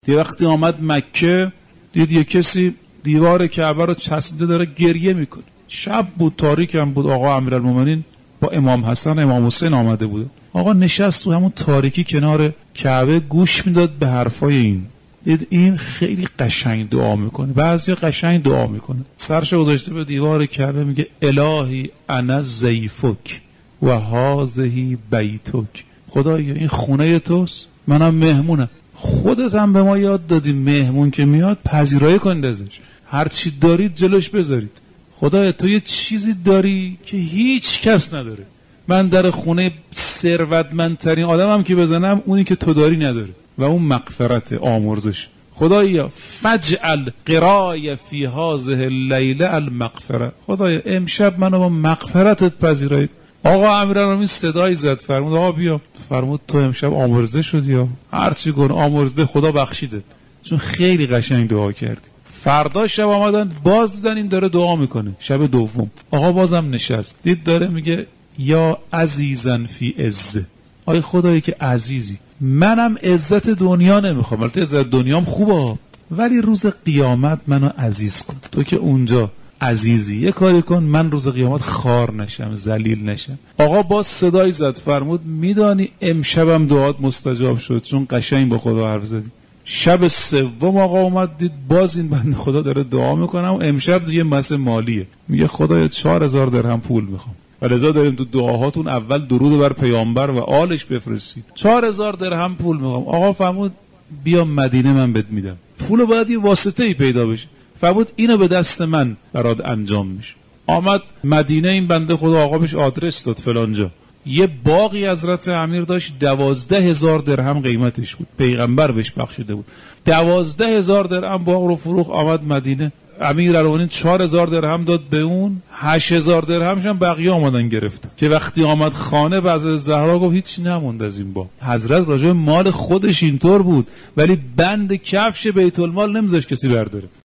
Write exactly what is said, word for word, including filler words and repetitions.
یه وقتی آمد مکه دید یه کسی دیوار کعبه رو چسبیده داره گریه میکنه. شب بود، تاریک هم بود. آقا امیرالمومنین با امام حسن امام حسین آمده بود. آقا نشست تو همون تاریکی کنار کعبه گوش میداد به حرفای این. دید این خیلی قشنگ دعا میکنه، بعضیا قشنگ دعا میکنه. سرش گذاشته به دیوار کعبه میگه الهی انا ضیفک و هذه بیتک. خدایا این خونه توست، منم مهمونم. خودت هم به ما یاد دادی مهمون که میاد پذیرایی کنید ازش، هر چی دارید جلوش بذارید. خدایا تو یه چیزی داری که هیچ کس نداره. من در خونه ثروتمندترین آدمم که بزنم اونی که تو داری نداره و اون مغفرت، آمرزش. خدایا فجعل قرای فی هذه اللیله المغفره. خدایا امشب منو با مغفرتت پذیرایی. آقا امیرالمومنین صدایی زد، فرمود آقا بیا. فرمود تو امشب آمرزه شدی، یا هر چی کن آمرزه، خدا بخشیده، چون خیلی قشنگ دعا کردی. فردا شب آمدن باز دیدن این داره دعا میکنه. شب دوم آقا بازم نشست، دید داره میگه یا عزیزن فی عزه. آی خدایی که عزیزی، منم عزت دنیا نمیخوام، البته عزت دنیام خوبه ولی روز قیامت منو عزیز کن. تو که اونجا عزیزی، یه کاری کن من روز قیامت خار نشم، ذلیل نشم. آقا باز صدایی زد، فرمود میدانی امشبم دعات مستجاب شد چون قشنگ با خدا حرف زدی. شب سوم آقا اومد دید باز این بنده خدا داره دعا میکنه و امشب دیگه مسئله مالیه. میگه خدایا چهار هزار درهم پول میخوام. ولذا داریم تو دعاهاتون اول درود بر پیامبر و آلش بفرستید. چهار هزار درهم پول میخوام. آقا فرمود بیا مدینه من بهت میدم. پولو باید یه واسطه ای پیدا بشه. فرمود اینو به دست من برات انجام میشه. آمد مدینه، این بنده خدا آقا بهش آدرس داد فلانجا. یه باقی حضرت امیر داشت، دوازده هزار درهم قیمتش بود، پیغمبر بهش بخشیده بود. دوازده هزار درهم باغ رو فروخت، آمد مدینه. امیرالمومنین چهار هزار درهم داد به اون، هشت هزار درهمش هم بقیه آمدن گرفتن. که وقتی آمد خانه بعد از زهرا گفت هیچ نموند از این باغ. حضرت راجع مال خودش اینطور بود ولی بند کفش بیت المال نمیذاشت کسی برداره.